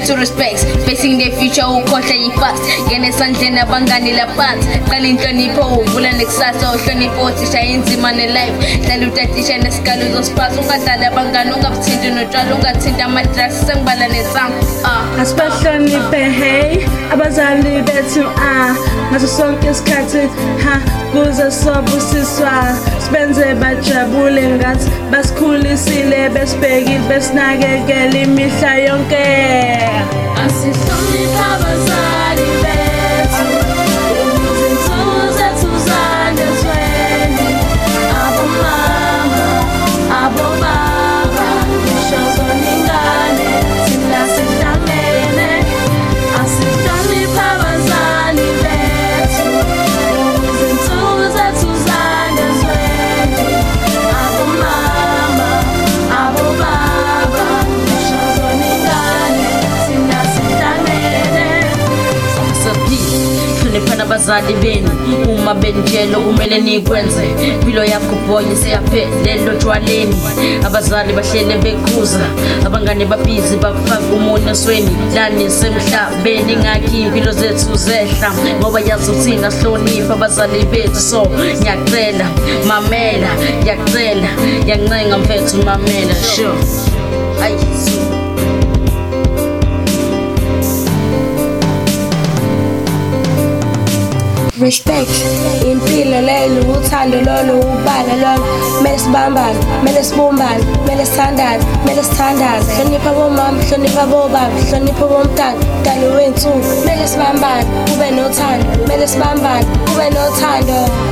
to respect, facing the future ukhohlwa yi-fast. Ngene esandleni abangani laphansi, qala inhlonipho uvula nekusasa. Uhlonipho uthisha inzima ne-life, hlala utatisha nesikalo uzosiphatha. Ungadlali abangani, ungabuthinti notshwala, ungathinti ama-drugs, sengibala nesango. Asibahloniphe hey abazali bethu ngaso sonke isikhathi kuze sobusiswa sibenze bajabule ngathi basikhulisile besibhekile besinakekela imihla yonke. Asihloniphe abazali bethu izinsuku zethu zande ezweni, abomama abobaba ngisho zona ingane thina sihlangene. Asihloniphe abazali bethu izinsuku zethu zande ezweni, abomama abobaba ngisho zona ingane thina sihlangene. Hloniphani abazali benu uma benitshela kumele nikwenze. Impilo yakho boy seyaphelele otshwaleni. Abazali bahlele bekhuza, abangane babhizi bakufaka umunwe esweni. Lani semhlabeni ngakho impilo zethu zehla, ngoba yazi uthina sihlonipha abazali bethu. So ngiyakucela mamela, ngiyakucela ngiyancenga mfethu mamela. Sure ayi Respect, impilo lelo, uthando lolo, ubala lolo. Mele sibambane, mele sibumbane, mele sithandane, mele sithandane. Hlonipha abomama, hlonipha abobaba, hlonipha abomntana, mntana wensuku. Mele sibambane, kube nothando, mele sibambane, kube nothando.